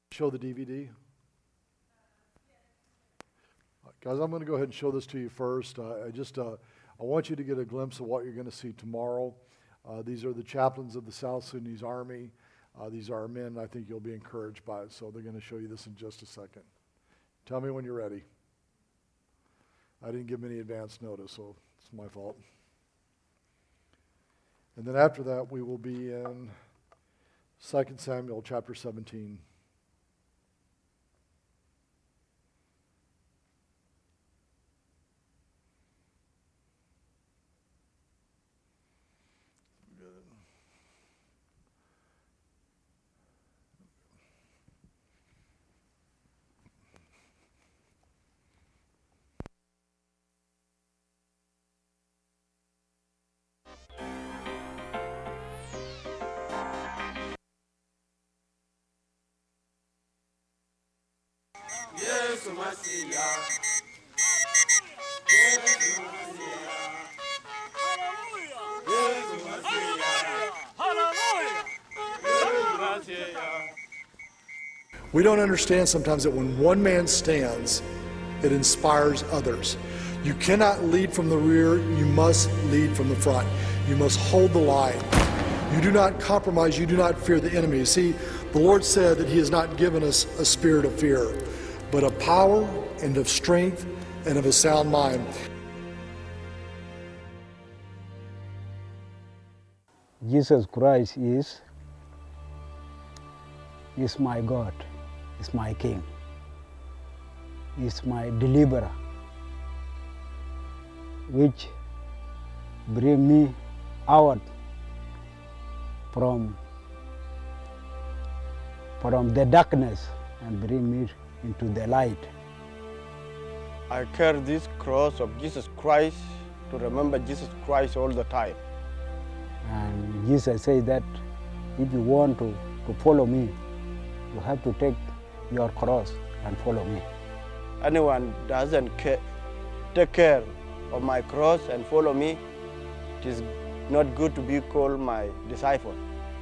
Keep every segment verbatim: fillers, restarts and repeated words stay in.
Show the D V D. Guys, I'm going to go ahead and show this to you first. Uh, I just uh, I want you to get a glimpse of what you're going to see tomorrow. Uh, these are the chaplains of the South Sudanese Army. Uh, these are our men. I think you'll be encouraged by it. So they're going to show you this in just a second. Tell me when you're ready. I didn't give them any advance notice, so it's my fault. And then after that, we will be in Second Samuel chapter seventeen. We don't understand sometimes that when one man stands, it inspires others. You cannot lead from the rear, you must lead from the front. You must hold the line. You do not compromise, you do not fear the enemy. See, the Lord said that He has not given us a spirit of fear, but of power and of strength and of a sound mind. Jesus Christ is, is my God, is my King, is my deliverer, which bring me out from, from the darkness and bring me into the light. I carry this cross of Jesus Christ to remember Jesus Christ all the time. And Jesus said that if you want to, to follow me, you have to take your cross and follow me. Anyone doesn't care, take care of my cross and follow me, it is not good to be called my disciple.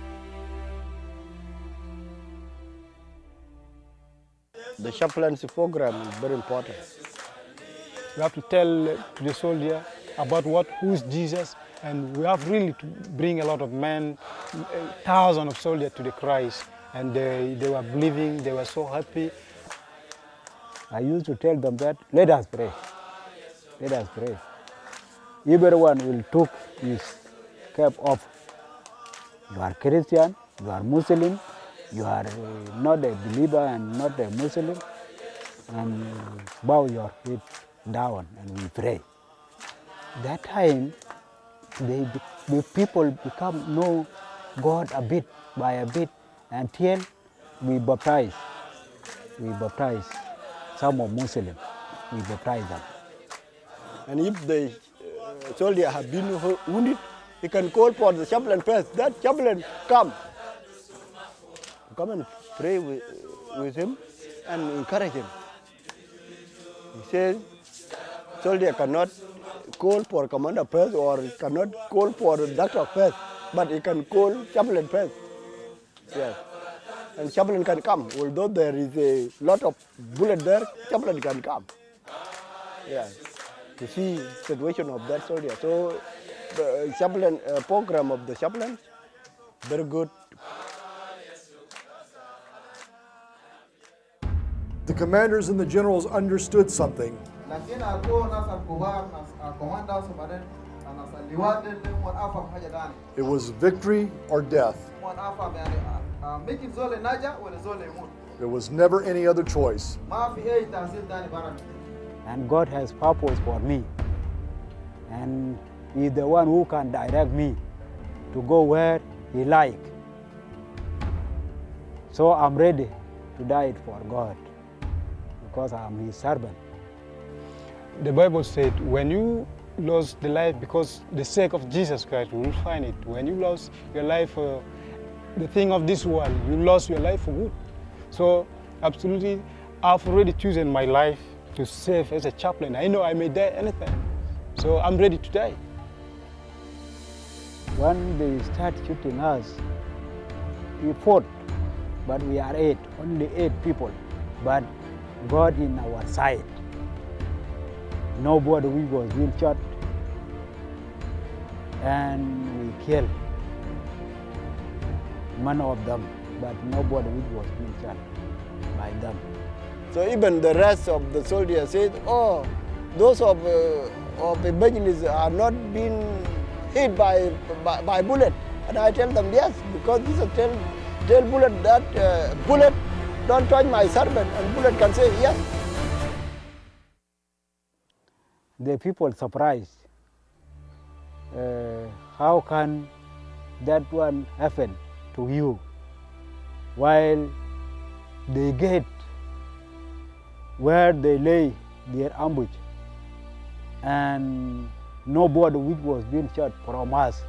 The chaplaincy program is very important. We have to tell the soldier about what, who is Jesus, and we have really to bring a lot of men, thousands of soldiers to the Christ, and they, they were believing, they were so happy. I used to tell them that, let us pray, let us pray. Everyone will take his cap off. You are Christian, you are Muslim, you are not a believer and not a Muslim, and bow your head down and we pray. That time, they, the people become know God a bit by a bit until we baptize. We baptize some of Muslims. We baptize them. And if the uh, soldier have been wounded, he can call for the chaplain first. That chaplain come. Come and pray with, with him and encourage him. He says, soldier cannot call for commander first or cannot call for the doctor first, but he can call chaplain first. Yes. And chaplain can come. Although there is a lot of bullet there, chaplain can come. Yeah. To see the situation of that soldier. So the chaplain uh, program of the chaplain, very good. The commanders and the generals understood something. It was victory or death. There was never any other choice. And God has purpose for me. And He's the one who can direct me to go where He like. So I'm ready to die for God because I'm His servant. The Bible said, when you lost the life because the sake of Jesus Christ, you will find it. When you lost your life for the thing of this world, you lost your life for good. So absolutely, I've already chosen my life to serve as a chaplain. I know I may die anytime, so I'm ready to die. When they start shooting us, we fought. but we are eight, only eight people. But God in our side. Nobody we was being shot, and we killed one of them, but nobody we was being shot by them. So even the rest of the soldiers said, oh, those of, uh, of evangelists are not being hit by, by, by bullet. And I tell them, yes, because Jesus tell, tell bullet that, uh, bullet, don't touch my servant, and bullet can say, yes. The people surprised. Uh, how can that one happen to you while they get where they lay their ambush and nobody which was being shot from us?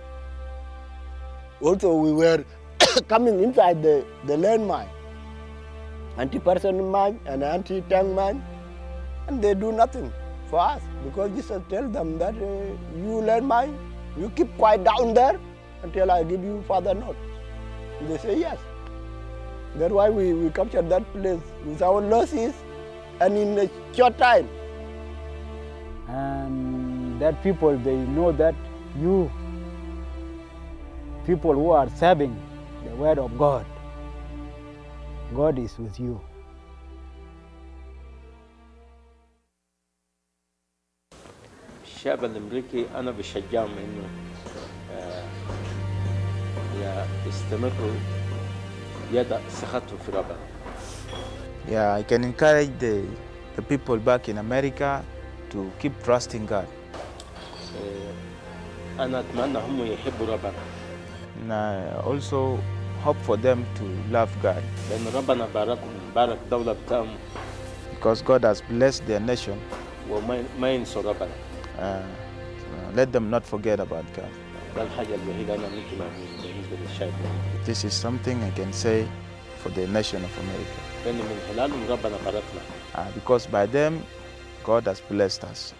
Also, we were coming inside the, the landmine, anti-person mine and anti-tank mine, and they do nothing for us because Jesus tells them that uh, you landmine, you keep quiet down there until I give you further note. And they say yes. That's why we, we captured that place with our losses and in a short time. And that people, they know that you, people who are serving the word of God, God is with you. الشعب الامريكي انا بشجعهم انه يستمروا يضع ثقتهم في ربنا. Yeah, I can encourage the, the people back in America to keep trusting God. أنا أتمنى هم يحبوا ربنا. And I also hope for them to love God. لأن ربنا باركهم بارك الدولة بتاعهم. Because God has blessed their nation. وما ما ينسوا ربنا. Uh, let them not forget about God. ده الحاجة الوحيدة أنا ممكن أقول بالنسبة للشعب. This is something I can say for the nation of America. لأن من خلالهم ربنا باركنا. Uh, because by them, God has blessed us.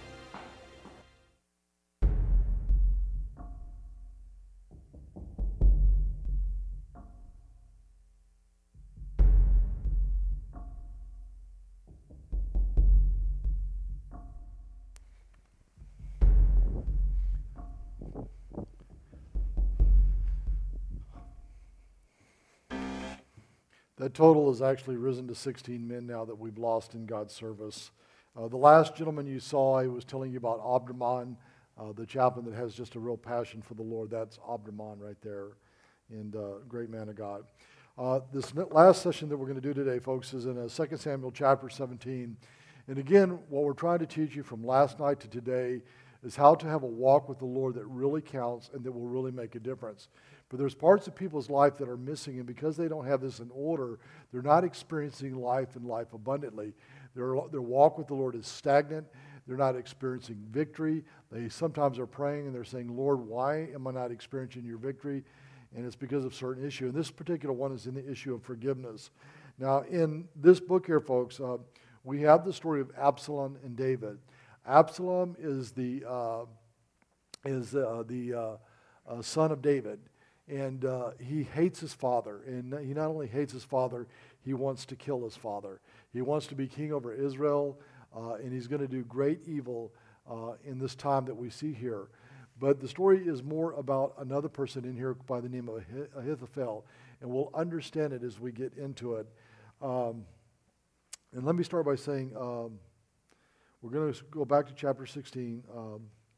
That total has actually risen to sixteen men now that we've lost in God's service. Uh, the last gentleman you saw, I was telling you about Abdraman, uh, the chaplain that has just a real passion for the Lord. That's Abdraman right there, and uh, great man of God. Uh, this last session that we're going to do today, folks, is in uh, Second Samuel chapter seventeen. And again, what we're trying to teach you from last night to today is how to have a walk with the Lord that really counts and that will really make a difference. But there's parts of people's life that are missing, and because they don't have this in order, they're not experiencing life and life abundantly. Their, their walk with the Lord is stagnant. They're not experiencing victory. They sometimes are praying and they're saying, Lord, why am I not experiencing your victory? And it's because of certain issue. And this particular one is in the issue of forgiveness. Now, in this book here, folks, uh, we have the story of Absalom and David. Absalom is the, uh, is, uh, the uh, uh, son of David. And uh, he hates his father. And he not only hates his father, he wants to kill his father. He wants to be king over Israel, uh, and he's going to do great evil uh, in this time that we see here. But the story is more about another person in here by the name of Ahithophel, and we'll understand it as we get into it. Um, and let me start by saying, um, we're going to go back to chapter sixteen. Um,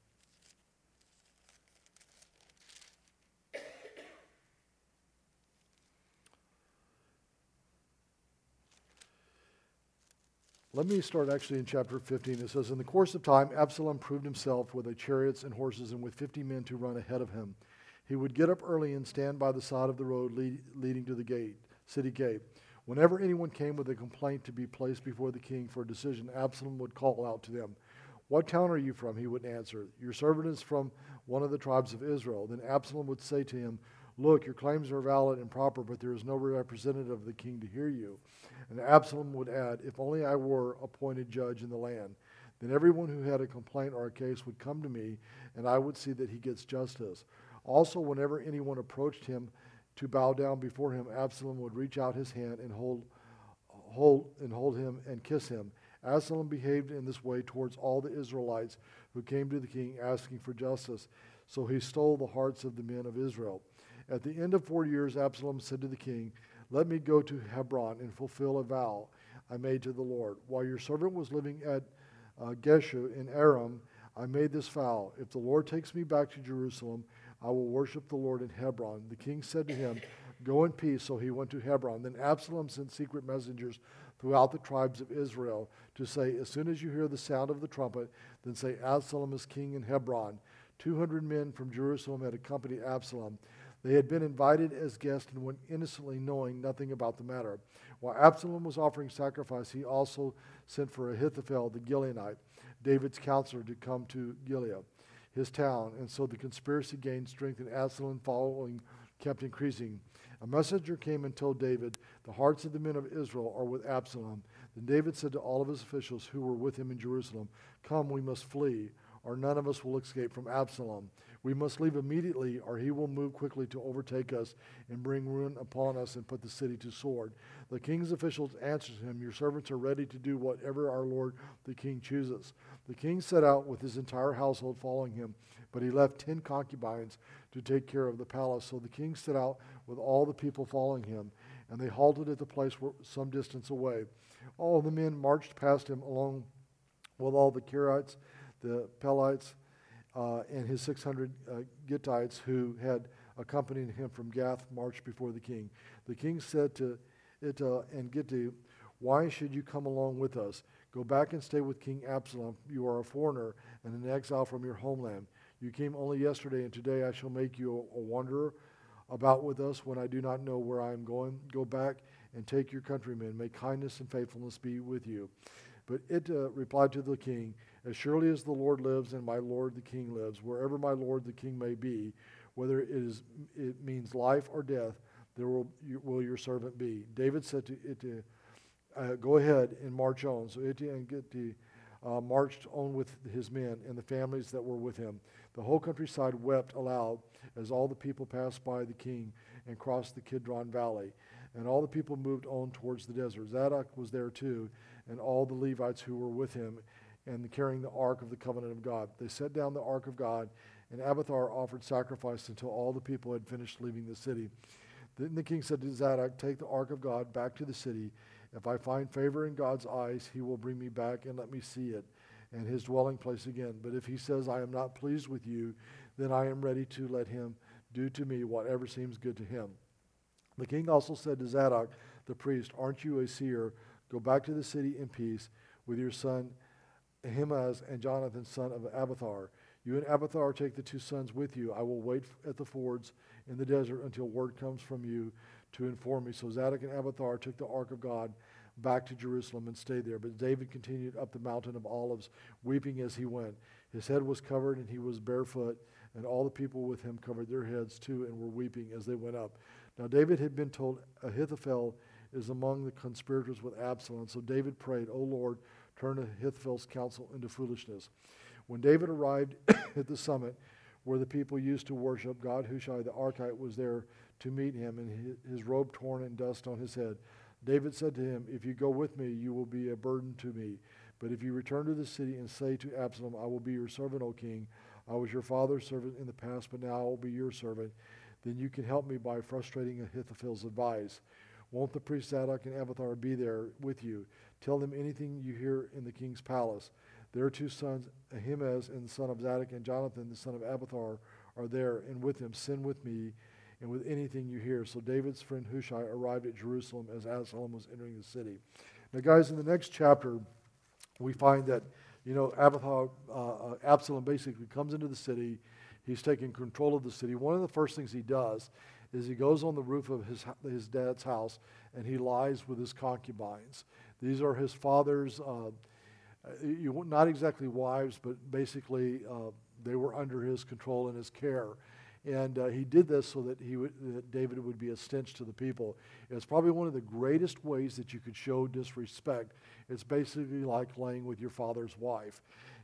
Let me start actually in chapter fifteen. It says, in the course of time, Absalom proved himself with a chariots and horses and with fifty men to run ahead of him. He would get up early and stand by the side of the road lead, leading to the gate, city gate. Whenever anyone came with a complaint to be placed before the king for a decision, Absalom would call out to them, what town are you from? He would answer, your servant is from one of the tribes of Israel. Then Absalom would say to him, look, your claims are valid and proper, but there is no representative of the king to hear you. And Absalom would add, if only I were appointed judge in the land, then everyone who had a complaint or a case would come to me, and I would see that he gets justice. Also, whenever anyone approached him to bow down before him, Absalom would reach out his hand and hold, hold, and hold him and kiss him. Absalom behaved in this way towards all the Israelites who came to the king asking for justice. So he stole the hearts of the men of Israel. At the end of four years, Absalom said to the king, "Let me go to Hebron and fulfill a vow I made to the Lord. While your servant was living at uh, Geshur in Aram, I made this vow. If the Lord takes me back to Jerusalem, I will worship the Lord in Hebron." The king said to him, "Go in peace." So he went to Hebron. Then Absalom sent secret messengers throughout the tribes of Israel to say, "As soon as you hear the sound of the trumpet, then say, 'Absalom is king in Hebron.'" Two hundred men from Jerusalem had accompanied Absalom. They had been invited as guests and went innocently, knowing nothing about the matter. While Absalom was offering sacrifice, he also sent for Ahithophel the Gileonite, David's counselor, to come to Gilead, his town. And so the conspiracy gained strength, and Absalom following kept increasing. A messenger came and told David, "The hearts of the men of Israel are with Absalom." Then David said to all of his officials who were with him in Jerusalem, "Come, we must flee, or none of us will escape from Absalom. We must leave immediately, or he will move quickly to overtake us and bring ruin upon us and put the city to sword." The king's officials answered him, "Your servants are ready to do whatever our lord the king chooses." The king set out with his entire household following him, but he left ten concubines to take care of the palace. So the king set out with all the people following him, and they halted at the place where, some distance away. All the men marched past him along with all the Kerites, the Pelites, uh, and his six hundred uh, Gittites who had accompanied him from Gath marched before the king. The king said to Ittai and Gitti, "Why should you come along with us? Go back and stay with King Absalom. You are a foreigner and an exile from your homeland. You came only yesterday, and today I shall make you a, a wanderer about with us when I do not know where I am going. Go back and take your countrymen. May kindness and faithfulness be with you." But Ittai replied to the king, "As surely as the Lord lives and my lord the king lives, wherever my lord the king may be, whether it is it means life or death, there will, you, will your servant be." David said to Ittai, uh, "Go ahead and march on." So Ittai and Gitti uh, marched on with his men and the families that were with him. The whole countryside wept aloud as all the people passed by the king and crossed the Kidron Valley. And all the people moved on towards the desert. Zadok was there too, and all the Levites who were with him, and carrying the ark of the covenant of God. They set down the ark of God, and Abiathar offered sacrifice until all the people had finished leaving the city. Then the king said to Zadok, "Take the ark of God back to the city. If I find favor in God's eyes, he will bring me back and let me see it and his dwelling place again. But if he says, 'I am not pleased with you,' then I am ready to let him do to me whatever seems good to him." The king also said to Zadok the priest, "Aren't you a seer? Go back to the city in peace with your son Ahimaaz and Jonathan, son of Abiathar. You and Abiathar take the two sons with you. I will wait at the fords in the desert until word comes from you to inform me." So Zadok and Abiathar took the ark of God back to Jerusalem and stayed there. But David continued up the mountain of Olives, weeping as he went. His head was covered and he was barefoot, and all the people with him covered their heads too and were weeping as they went up. Now David had been told Ahithophel is among the conspirators with Absalom. So David prayed, "O Lord, turn Ahithophel's counsel into foolishness." When David arrived at the summit where the people used to worship, God Hushai the Archite was there to meet him, and his robe torn and dust on his head. David said to him, "If you go with me, you will be a burden to me. But if you return to the city and say to Absalom, 'I will be your servant, O king. I was your father's servant in the past, but now I will be your servant,' then you can help me by frustrating Ahithophel's advice. Won't the priest Zadok and Abiathar be there with you? Tell them anything you hear in the king's palace. Their two sons, Ahimaaz and the son of Zadok, and Jonathan the son of Abiathar, are there, and with them send with me and with anything you hear." So David's friend Hushai arrived at Jerusalem as Absalom was entering the city. Now guys, in the next chapter, we find that, you know, Abiathar, uh, Absalom basically comes into the city. He's taking control of the city. One of the first things he does is he goes on the roof of his his dad's house and he lies with his concubines. These are his father's, uh, you, not exactly wives, but basically uh, they were under his control and his care. And uh, he did this so that he would, that David would be a stench to the people. It's probably one of the greatest ways that you could show disrespect. It's basically like laying with your father's wife.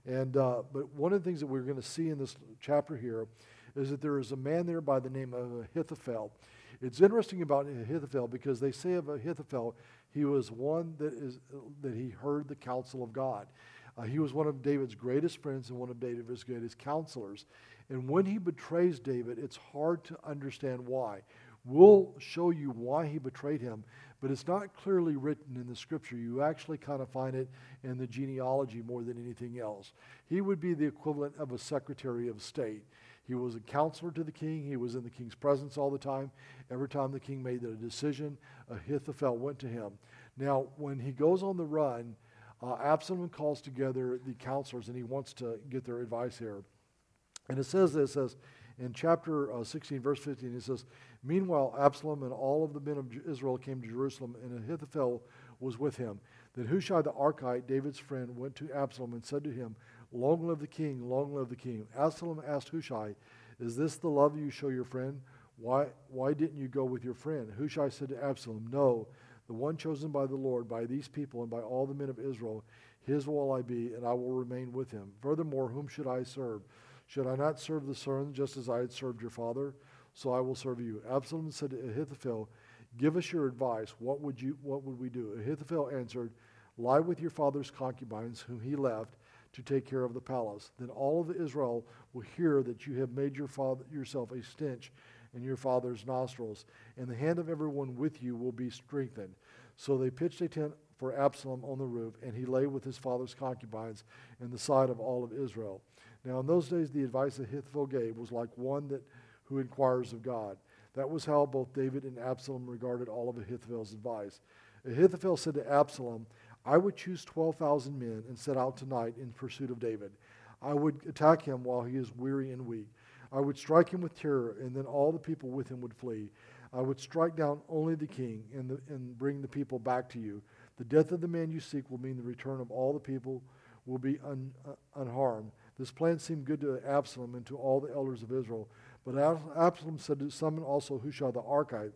And uh, but one of the things that we're going to see in this chapter here is that there is a man there by the name of Ahithophel. It's interesting about Ahithophel because they say of Ahithophel, he was one that is that he heard the counsel of God. Uh, he was one of David's greatest friends and one of David's greatest counselors. And when he betrays David, it's hard to understand why. We'll show you why he betrayed him, but it's not clearly written in the scripture. You actually kind of find it in the genealogy more than anything else. He would be the equivalent of a secretary of state. He was a counselor to the king. He was in the king's presence all the time. Every time the king made a decision, Ahithophel went to him. Now, when he goes on the run, uh, Absalom calls together the counselors, and he wants to get their advice here. And it says this, it says in chapter uh, sixteen, verse fifteen, it says, "Meanwhile, Absalom and all of the men of Israel came to Jerusalem, and Ahithophel was with him. Then Hushai the Archite, David's friend, went to Absalom and said to him, 'Long live the king, long live the king.' Absalom asked Hushai, 'Is this the love you show your friend? Why, why didn't you go with your friend?' Hushai said to Absalom, 'No, the one chosen by the Lord, by these people, and by all the men of Israel, his will I be, and I will remain with him. Furthermore, whom should I serve? Should I not serve the son just as I had served your father? So I will serve you.' Absalom said to Ahithophel, 'Give us your advice. What would you? What would we do?' Ahithophel answered, 'Lie with your father's concubines, whom he left to take care of the palace. Then all of Israel will hear that you have made your father, yourself a stench in your father's nostrils, and the hand of everyone with you will be strengthened.' So they pitched a tent for Absalom on the roof, and he lay with his father's concubines in the sight of all of Israel. Now in those days the advice that Ahithophel gave was like one that who inquires of God. That was how both David and Absalom regarded all of Ahithophel's advice. Ahithophel said to Absalom, 'I would choose twelve thousand men and set out tonight in pursuit of David. I would attack him while he is weary and weak. I would strike him with terror, and then all the people with him would flee. I would strike down only the king and, the, and bring the people back to you. The death of the man you seek will mean the return of all the people will be un, uh, unharmed.' This plan seemed good to Absalom and to all the elders of Israel. But Absalom said to summon also Hushai the Archite,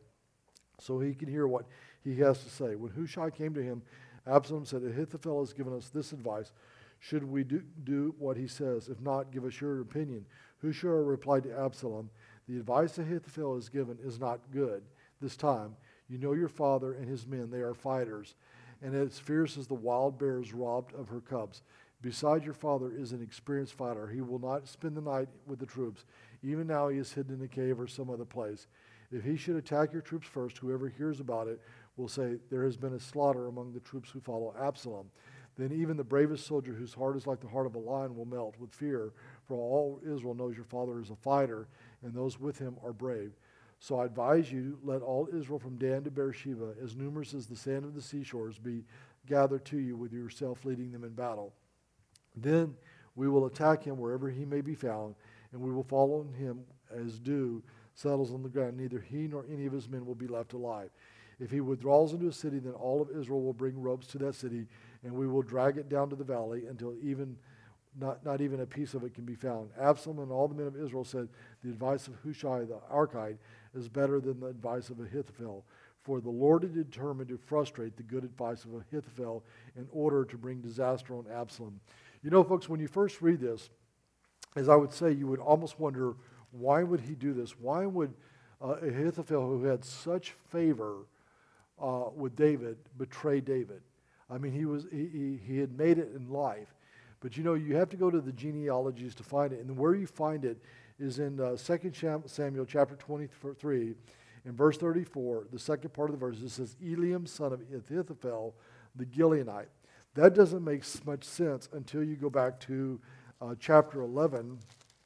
so he could hear what he has to say. When Hushai came to him, Absalom said, 'Ahithophel has given us this advice. Should we do, do what he says? If not, give us your opinion.' Hushai replied to Absalom, 'The advice Ahithophel has given is not good this time. You know your father and his men, they are fighters, and as fierce as the wild bears robbed of her cubs. Besides, your father is an experienced fighter. He will not spend the night with the troops. Even now he is hidden in a cave or some other place. If he should attack your troops first, whoever hears about it will say, there has been a slaughter among the troops who follow Absalom. Then even the bravest soldier whose heart is like the heart of a lion will melt with fear, for all Israel knows your father is a fighter, and those with him are brave. So I advise you, let all Israel from Dan to Beersheba, as numerous as the sand of the seashores, be gathered to you with yourself leading them in battle. Then we will attack him wherever he may be found, and we will follow him as dew settles on the ground. Neither he nor any of his men will be left alive. If he withdraws into a city, then all of Israel will bring ropes to that city, and we will drag it down to the valley until even not, not even a piece of it can be found.' Absalom and all the men of Israel said, 'The advice of Hushai the Archite is better than the advice of Ahithophel. For the Lord had determined to frustrate the good advice of Ahithophel in order to bring disaster on Absalom.'" You know, folks, when you first read this, as I would say, you would almost wonder, why would he do this? Why would uh, Ahithophel, who had such favor uh, with David, betray David? I mean, he was he, he, he had made it in life. But, you know, you have to go to the genealogies to find it. And where you find it is in uh, Second Samuel chapter twenty-three, in verse thirty-four, the second part of the verse, it says, "Eliam, son of Ahithophel, the Gileonite." That doesn't make much sense until you go back to uh, chapter eleven,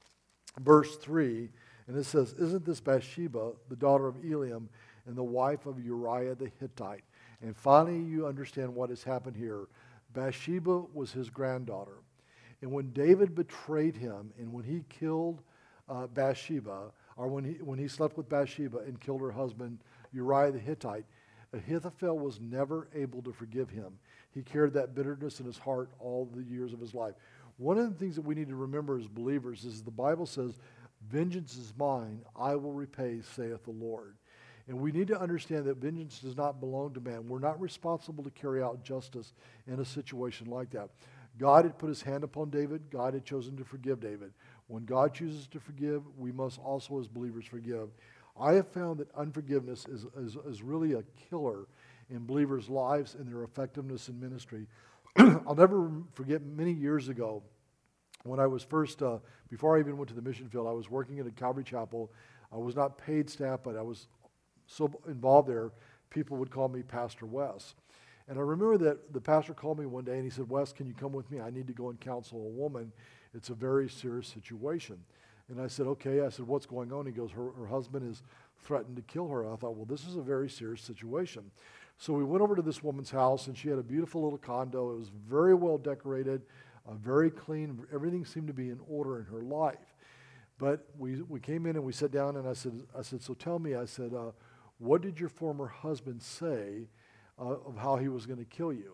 verse three, and it says, "Isn't this Bathsheba, the daughter of Eliam, and the wife of Uriah the Hittite?" And finally, you understand what has happened here. Bathsheba was his granddaughter. And when David betrayed him, and when he killed uh, Bathsheba, or when he, when he slept with Bathsheba and killed her husband, Uriah the Hittite, Ahithophel was never able to forgive him. He carried that bitterness in his heart all the years of his life. One of the things that we need to remember as believers is the Bible says, "Vengeance is mine, I will repay, saith the Lord." And we need to understand that vengeance does not belong to man. We're not responsible to carry out justice in a situation like that. God had put his hand upon David. God had chosen to forgive David. When God chooses to forgive, we must also as believers forgive. I have found that unforgiveness is, is, is really a killer in believers' lives and their effectiveness in ministry. I'll never forget many years ago when I was first, uh, before I even went to the mission field, I was working at a Calvary Chapel. I was not paid staff, but I was so involved there, people would call me Pastor Wes. And I remember that the pastor called me one day and he said, Wes, can you come with me? I need to go and counsel a woman. It's a very serious situation. And I said, okay. I said, what's going on? He goes, her, her husband has threatened to kill her. I thought, well, this is a very serious situation. So we went over to this woman's house, and she had a beautiful little condo. It was very well decorated, uh, very clean. Everything seemed to be in order in her life. But we we came in and we sat down, and I said, I said, so tell me, I said, uh, what did your former husband say uh, of how he was going to kill you?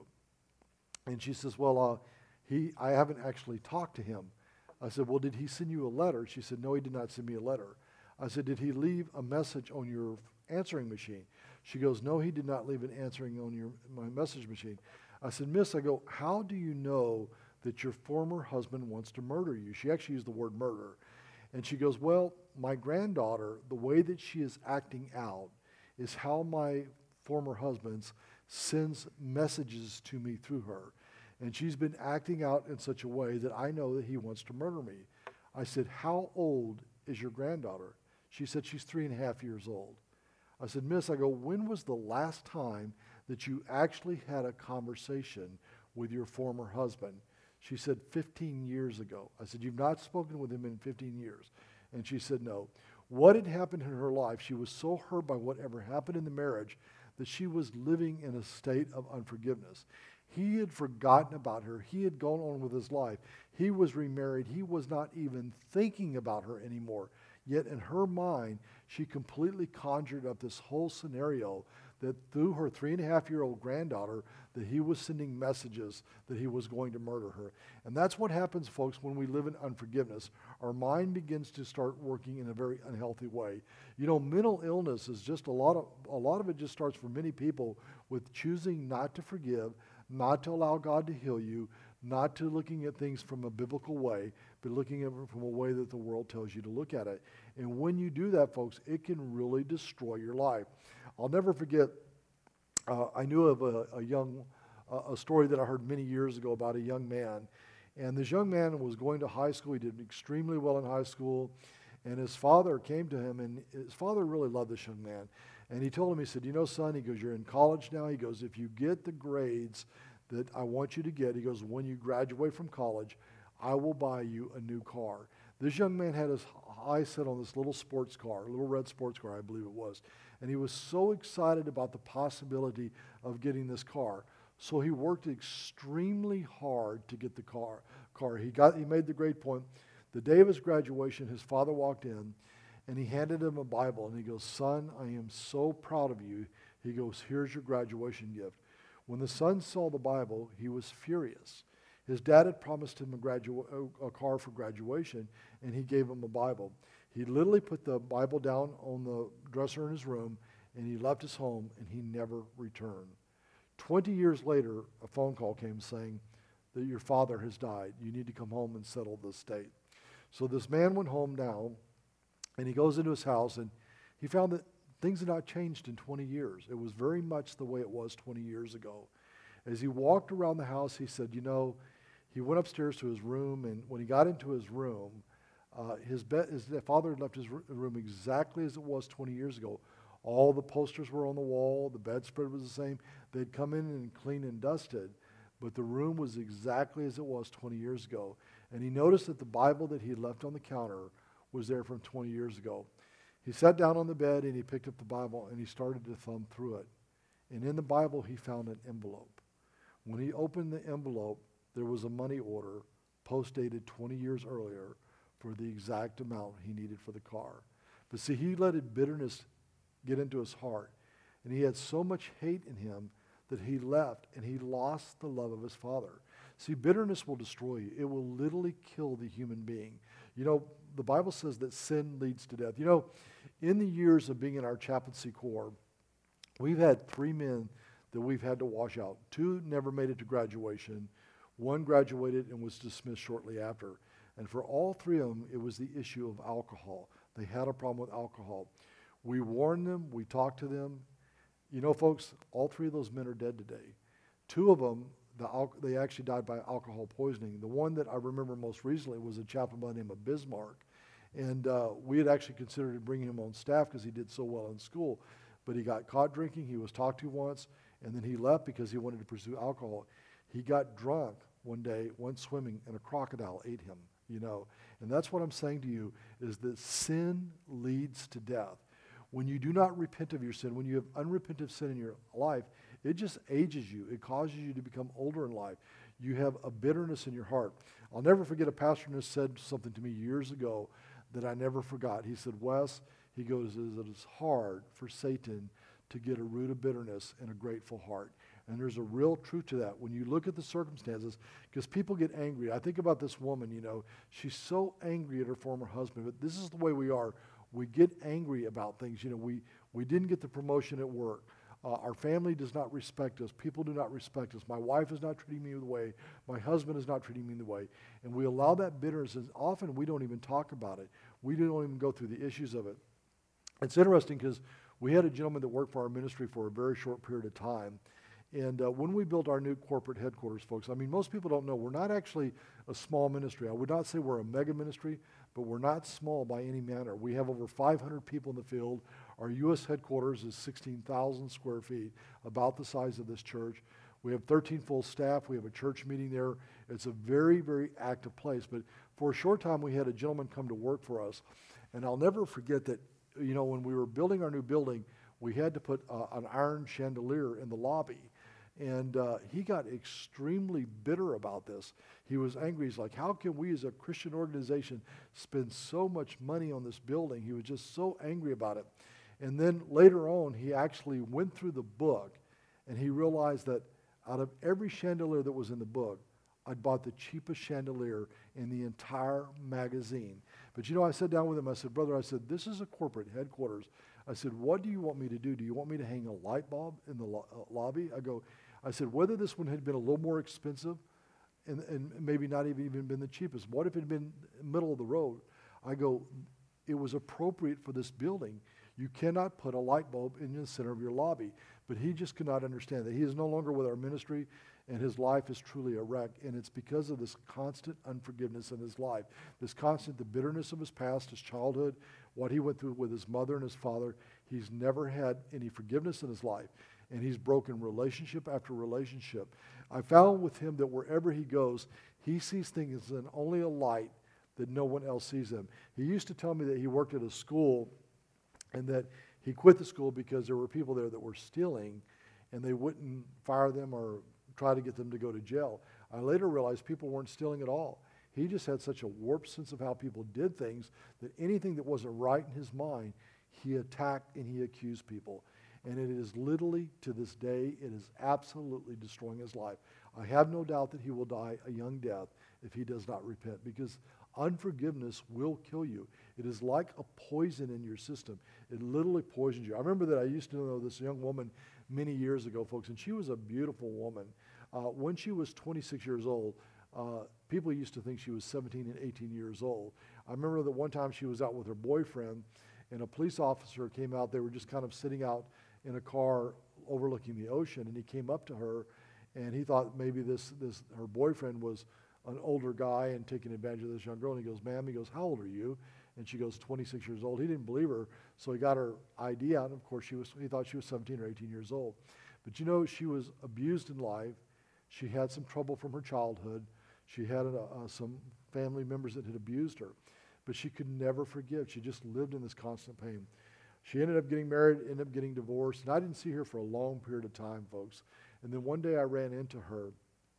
And she says, well, uh, he I haven't actually talked to him. I said, well, did he send you a letter? She said, no, he did not send me a letter. I said, did he leave a message on your answering machine? She goes, no, he did not leave an answering on your my message machine. I said, miss, I go, how do you know that your former husband wants to murder you? She actually used the word murder. And she goes, well, my granddaughter, the way that she is acting out is how my former husband sends messages to me through her. And she's been acting out in such a way that I know that he wants to murder me. I said, how old is your granddaughter? She said, she's three and a half years old. I said, miss, I go, when was the last time that you actually had a conversation with your former husband? She said, fifteen years ago. I said, you've not spoken with him in fifteen years. And she said, no. What had happened in her life, she was so hurt by whatever happened in the marriage that she was living in a state of unforgiveness. He had forgotten about her. He had gone on with his life. He was remarried. He was not even thinking about her anymore. Yet in her mind, she completely conjured up this whole scenario that through her three and a half year old granddaughter, that he was sending messages that he was going to murder her. And that's what happens, folks, when we live in unforgiveness. Our mind begins to start working in a very unhealthy way. You know, mental illness is just a lot of, a lot of it just starts for many people with choosing not to forgive, not to allow God to heal you, not to looking at things from a biblical way, but looking at it from a way that the world tells you to look at it. And when you do that, folks, it can really destroy your life. I'll never forget, uh, I knew of a, a young, uh, a story that I heard many years ago about a young man. And this young man was going to high school. He did extremely well in high school. And his father came to him, and his father really loved this young man. And he told him, he said, you know, son, he goes, you're in college now. He goes, if you get the grades that I want you to get, he goes, when you graduate from college, I will buy you a new car. This young man had his eyes set on this little sports car, a little red sports car, I believe it was. And he was so excited about the possibility of getting this car. So he worked extremely hard to get the car. car. He got, he made the grade point. The day of his graduation, his father walked in, and he handed him a Bible, and he goes, son, I am so proud of you. He goes, here's your graduation gift. When the son saw the Bible, he was furious. His dad had promised him a, gradu- a car for graduation, and he gave him a Bible. He literally put the Bible down on the dresser in his room, and he left his home, and he never returned. Twenty years later, a phone call came saying that your father has died. You need to come home and settle the estate. So this man went home now, and he goes into his house, and he found that things had not changed in twenty years. It was very much the way it was twenty years ago. As he walked around the house, he said, you know, he went upstairs to his room, and when he got into his room, uh, his, bed, his father had left his room exactly as it was twenty years ago. All the posters were on the wall. The bedspread was the same. They'd come in and cleaned and dusted, but the room was exactly as it was twenty years ago. And he noticed that the Bible that he had left on the counter was there from twenty years ago. He sat down on the bed, and he picked up the Bible, and he started to thumb through it. And in the Bible, he found an envelope. When he opened the envelope, there was a money order post-dated twenty years earlier for the exact amount he needed for the car. But see, he let bitterness get into his heart, and he had so much hate in him that he left, and he lost the love of his father. See, bitterness will destroy you. It will literally kill the human being. You know, the Bible says that sin leads to death. You know, in the years of being in our chaplaincy corps, we've had three men that we've had to wash out. Two never made it to graduation. One graduated and was dismissed shortly after. And for all three of them, it was the issue of alcohol. They had a problem with alcohol. We warned them, we talked to them. You know, folks, all three of those men are dead today. Two of them, the al- they actually died by alcohol poisoning. The one that I remember most recently was a chaplain by the name of Bismarck. And uh, we had actually considered bringing him on staff because he did so well in school. But he got caught drinking, he was talked to once, and then he left because he wanted to pursue alcohol. He got drunk one day, went swimming, and a crocodile ate him, you know. And that's what I'm saying to you, is that sin leads to death. When you do not repent of your sin, when you have unrepentant sin in your life, it just ages you. It causes you to become older in life. You have a bitterness in your heart. I'll never forget a pastor who said something to me years ago that I never forgot. He said, Wes, he goes, it is hard for Satan to get a root of bitterness in a grateful heart. And there's a real truth to that. When you look at the circumstances, because people get angry. I think about this woman, you know, she's so angry at her former husband, but this is the way we are. We get angry about things. You know, we, we didn't get the promotion at work. Uh, our family does not respect us. People do not respect us. My wife is not treating me the way. My husband is not treating me the way. And we allow that bitterness, and often we don't even talk about it. We don't even go through the issues of it. It's interesting because we had a gentleman that worked for our ministry for a very short period of time. And uh, when we built our new corporate headquarters, folks, I mean, most people don't know, we're not actually a small ministry. I would not say we're a mega ministry, but we're not small by any manner. We have over five hundred people in the field. Our U S headquarters is sixteen thousand square feet, about the size of this church. We have thirteen full staff. We have a church meeting there. It's a very, very active place. But for a short time, we had a gentleman come to work for us. And I'll never forget that, you know, when we were building our new building, we had to put uh, an iron chandelier in the lobby. And uh, he got extremely bitter about this. He was angry. He's like, how can we as a Christian organization spend so much money on this building? He was just so angry about it. And then later on, he actually went through the book, and he realized that out of every chandelier that was in the book, I'd bought the cheapest chandelier in the entire magazine. But you know, I sat down with him. I said, brother, I said, this is a corporate headquarters. I said, what do you want me to do? Do you want me to hang a light bulb in the lo- uh, lobby? I go, I said, whether this one had been a little more expensive and, and maybe not even, even been the cheapest, what if it had been middle of the road? I go, it was appropriate for this building. You cannot put a light bulb in the center of your lobby. But he just could not understand that. He is no longer with our ministry, and his life is truly a wreck. And it's because of this constant unforgiveness in his life, this constant, the bitterness of his past, his childhood, what he went through with his mother and his father. He's never had any forgiveness in his life, and he's broken relationship after relationship. I found with him that wherever he goes, he sees things in only a light that no one else sees them. He used to tell me that he worked at a school and that he quit the school because there were people there that were stealing, and they wouldn't fire them or try to get them to go to jail. I later realized people weren't stealing at all. He just had such a warped sense of how people did things that anything that wasn't right in his mind, he attacked and he accused people. And it is literally, to this day, it is absolutely destroying his life. I have no doubt that he will die a young death if he does not repent, because unforgiveness will kill you. It is like a poison in your system. It literally poisons you. I remember that I used to know this young woman many years ago, folks, and she was a beautiful woman. Uh, when she was twenty-six years old, uh, people used to think she was seventeen and eighteen years old. I remember that one time she was out with her boyfriend, and a police officer came out. They were just kind of sitting out in a car overlooking the ocean, and he came up to her, and he thought maybe this, this her boyfriend was an older guy and taking advantage of this young girl. And he goes, ma'am, he goes, how old are you? And she goes, twenty-six years old. He didn't believe her, so he got her I D out, and of course she was, he thought she was seventeen or eighteen years old. But you know, she was abused in life. She had some trouble from her childhood. She had uh, uh, some family members that had abused her, but she could never forgive. She just lived in this constant pain. She ended up getting married, ended up getting divorced, and I didn't see her for a long period of time, folks. And then one day I ran into her,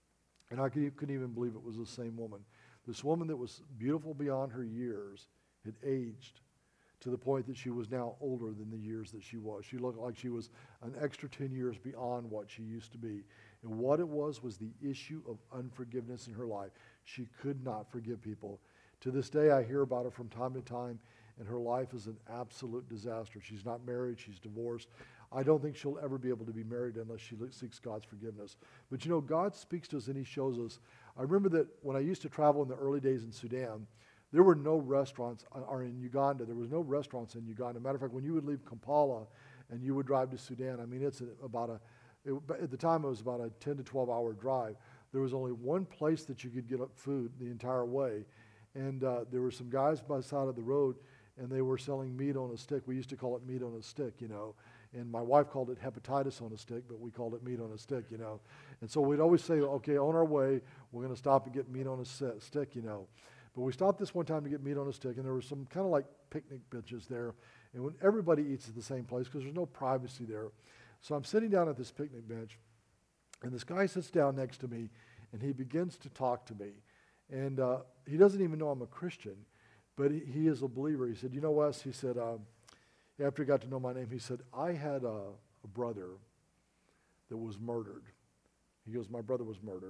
and I couldn't even believe it was the same woman. This woman that was beautiful beyond her years had aged to the point that she was now older than the years that she was. She looked like she was an extra ten years beyond what she used to be. And what it was was the issue of unforgiveness in her life. She could not forgive people. To this day, I hear about her from time to time, and her life is an absolute disaster. She's not married. She's divorced. I don't think she'll ever be able to be married unless she seeks God's forgiveness. But you know, God speaks to us and he shows us. I remember that when I used to travel in the early days in Sudan, there were no restaurants, or in Uganda, there was no restaurants in Uganda. Matter of fact, when you would leave Kampala and you would drive to Sudan, I mean, it's about a, it, at the time it was about a ten to twelve hour drive. There was only one place that you could get food the entire way. And uh, there were some guys by the side of the road, and they were selling meat on a stick. We used to call it meat on a stick, you know. And my wife called it hepatitis on a stick, but we called it meat on a stick, you know. And so we'd always say, okay, on our way, we're going to stop and get meat on a stick, you know. But we stopped this one time to get meat on a stick, and there were some kind of like picnic benches there. And when everybody eats at the same place, because there's no privacy there. So I'm sitting down at this picnic bench, and this guy sits down next to me, and he begins to talk to me. And uh, he doesn't even know I'm a Christian, but he, he is a believer. He said, you know, Wes, he said, uh, after he got to know my name, he said, I had a, a brother that was murdered. He goes, my brother was murdered.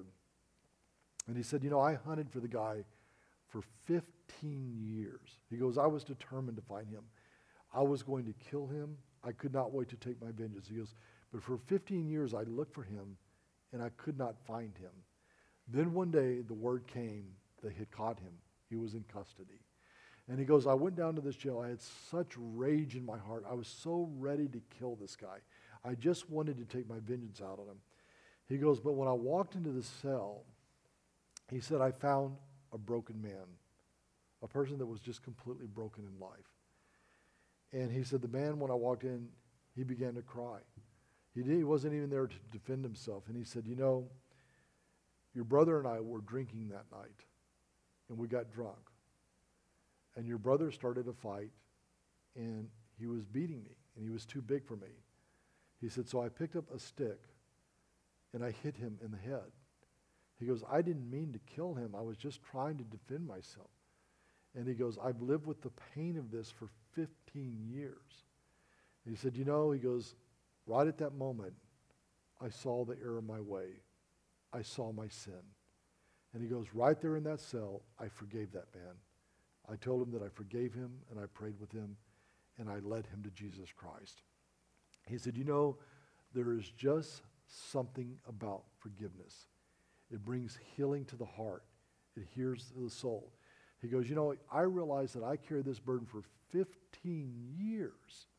And he said, you know, I hunted for the guy for fifteen years. He goes, I was determined to find him. I was going to kill him. I could not wait to take my vengeance. He goes, but for fifteen years I looked for him, and I could not find him. Then one day the word came they had caught him. He was in custody. And he goes, I went down to this jail. I had such rage in my heart. I was so ready to kill this guy. I just wanted to take my vengeance out on him. He goes, but when I walked into the cell, he said, I found a broken man, a person that was just completely broken in life. And he said, the man, when I walked in, he began to cry. He, did, he wasn't even there to defend himself. And he said, you know, your brother and I were drinking that night, and we got drunk. And your brother started a fight, and he was beating me, and he was too big for me. He said, so I picked up a stick, and I hit him in the head. He goes, I didn't mean to kill him. I was just trying to defend myself. And he goes, I've lived with the pain of this for fifteen years. And he said, you know, he goes, right at that moment, I saw the error of my way. I saw my sin. And he goes, right there in that cell, I forgave that man. I told him that I forgave him, and I prayed with him, and I led him to Jesus Christ. He said, you know, there is just something about forgiveness. It brings healing to the heart. It heals the soul. He goes, you know, I realized that I carried this burden for fifteen years,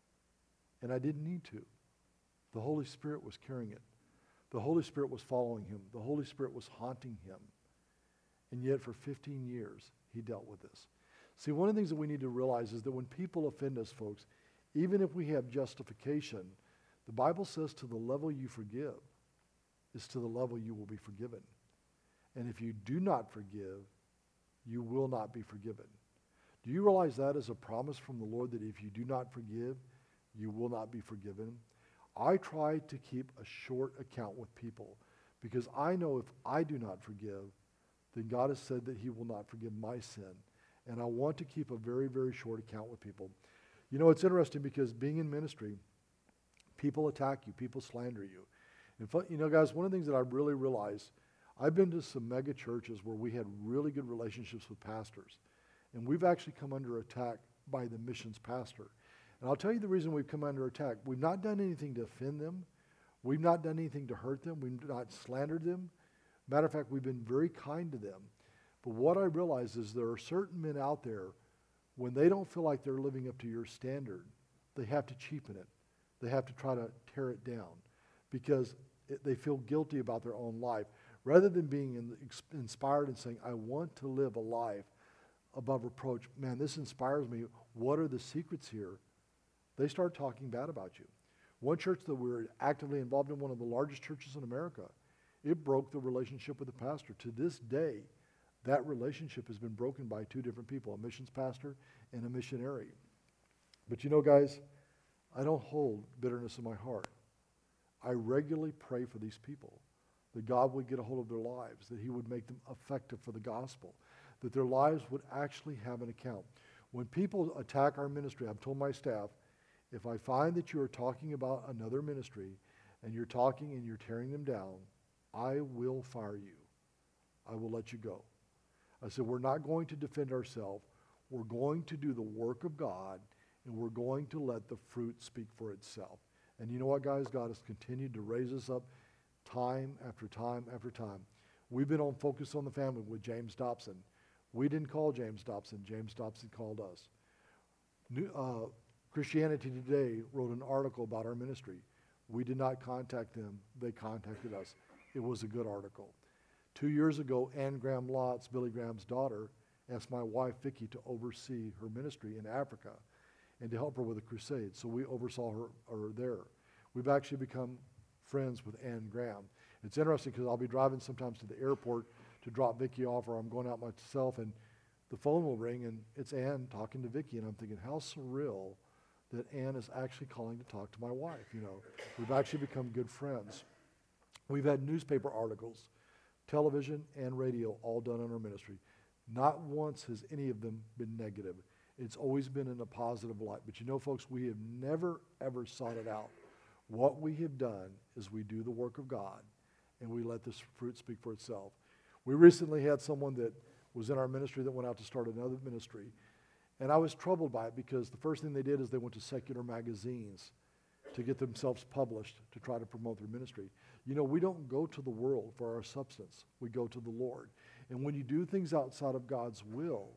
and I didn't need to. The Holy Spirit was carrying it. The Holy Spirit was following him. The Holy Spirit was haunting him. And yet for fifteen years, he dealt with this. See, one of the things that we need to realize is that when people offend us, folks, even if we have justification, the Bible says to the level you forgive is to the level you will be forgiven. And if you do not forgive, you will not be forgiven. Do you realize that is a promise from the Lord, that if you do not forgive, you will not be forgiven? I try to keep a short account with people because I know if I do not forgive, then God has said that he will not forgive my sin. And I want to keep a very, very short account with people. You know, it's interesting because being in ministry, people attack you, people slander you. In fact, you know, guys, one of the things that I really realized, I've been to some mega churches where we had really good relationships with pastors. And we've actually come under attack by the missions pastor. And I'll tell you the reason we've come under attack. We've not done anything to offend them. We've not done anything to hurt them. We've not slandered them. Matter of fact, we've been very kind to them. But what I realize is there are certain men out there, when they don't feel like they're living up to your standard, they have to cheapen it. They have to try to tear it down because it, they feel guilty about their own life. Rather than being in, inspired and saying, I want to live a life above reproach. Man, this inspires me. What are the secrets here? They start talking bad about you. One church that we were actively involved in, one of the largest churches in America, it broke the relationship with the pastor. To this day, that relationship has been broken by two different people, a missions pastor and a missionary. But you know, guys, I don't hold bitterness in my heart. I regularly pray for these people, that God would get a hold of their lives, that he would make them effective for the gospel, that their lives would actually have an account. When people attack our ministry, I've told my staff, if I find that you are talking about another ministry and you're talking and you're tearing them down, I will fire you. I will let you go. I said, we're not going to defend ourselves. We're going to do the work of God, and we're going to let the fruit speak for itself. And you know what, guys? God has continued to raise us up time after time after time. We've been on Focus on the Family with James Dobson. We didn't call James Dobson. James Dobson called us. New, uh, Christianity Today wrote an article about our ministry. We did not contact them. They contacted us. It was a good article. Two years ago, Ann Graham Lotz, Billy Graham's daughter, asked my wife, Vicki, to oversee her ministry in Africa and to help her with a crusade. So we oversaw her, her there. We've actually become friends with Ann Graham. It's interesting because I'll be driving sometimes to the airport to drop Vicki off, or I'm going out myself, and the phone will ring, and it's Ann talking to Vicki, and I'm thinking, how surreal that Ann is actually calling to talk to my wife. You know, we've actually become good friends. We've had newspaper articles, television and radio, all done on our ministry. Not once has any of them been negative. It's always been in a positive light. But you know, folks, we have never, ever sought it out. What we have done is we do the work of God, and we let this fruit speak for itself. We recently had someone that was in our ministry that went out to start another ministry. And I was troubled by it because the first thing they did is they went to secular magazines to get themselves published to try to promote their ministry. You know, we don't go to the world for our substance. We go to the Lord. And when you do things outside of God's will,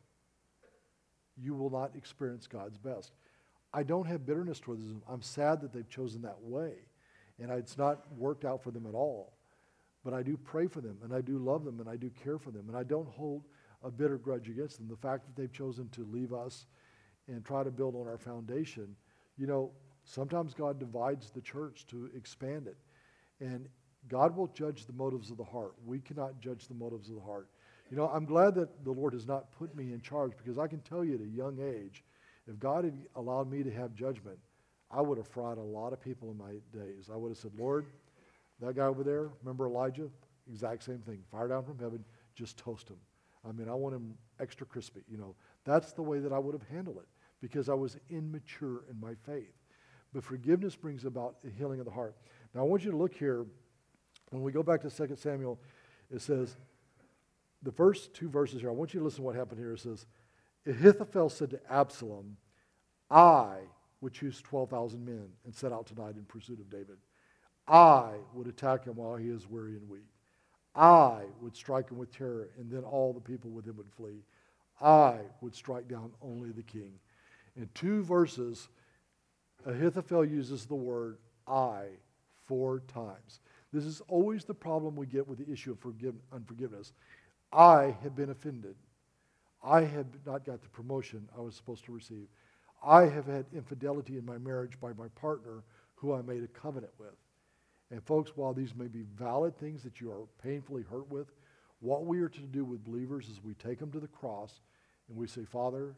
you will not experience God's best. I don't have bitterness towards them. I'm sad that they've chosen that way. And it's not worked out for them at all. But I do pray for them, and I do love them, and I do care for them. And I don't hold a bitter grudge against them. The fact that they've chosen to leave us and try to build on our foundation, you know, sometimes God divides the church to expand it. And God will judge the motives of the heart. We cannot judge the motives of the heart. You know, I'm glad that the Lord has not put me in charge, because I can tell you at a young age, if God had allowed me to have judgment, I would have fried a lot of people in my days. I would have said, Lord, that guy over there, remember Elijah? Exact same thing. Fire down from heaven, just toast him. I mean, I want him extra crispy, you know. That's the way that I would have handled it, because I was immature in my faith. But forgiveness brings about a healing of the heart. Now, I want you to look here. When we go back to Second Samuel, it says, the first two verses here, I want you to listen to what happened here. It says, Ahithophel said to Absalom, I would choose twelve thousand men and set out tonight in pursuit of David. I would attack him while he is weary and weak. I would strike him with terror, and then all the people with him would flee. I would strike down only the king. In two verses, Ahithophel uses the word I four times. This is always the problem we get with the issue of forgive, unforgiveness. I have been offended. I have not got the promotion I was supposed to receive. I have had infidelity in my marriage by my partner who I made a covenant with. And folks, while these may be valid things that you are painfully hurt with, what we are to do with believers is we take them to the cross and we say, Father,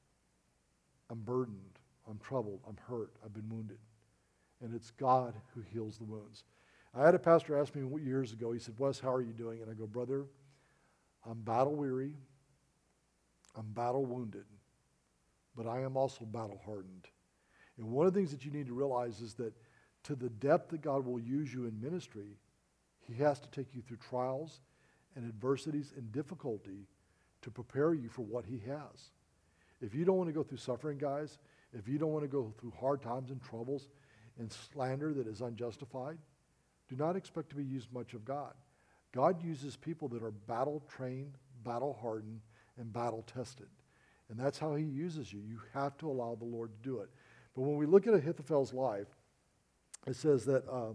I'm burdened, I'm troubled, I'm hurt, I've been wounded. And it's God who heals the wounds. I had a pastor ask me years ago, he said, Wes, how are you doing? And I go, brother, I'm battle weary, I'm battle wounded, but I am also battle hardened. And one of the things that you need to realize is that to the depth that God will use you in ministry, he has to take you through trials and adversities and difficulty to prepare you for what he has. If you don't want to go through suffering, guys, if you don't want to go through hard times and troubles and slander that is unjustified, do not expect to be used much of God. God uses people that are battle-trained, battle-hardened, and battle-tested. And that's how he uses you. You have to allow the Lord to do it. But when we look at Ahithophel's life, it says that uh,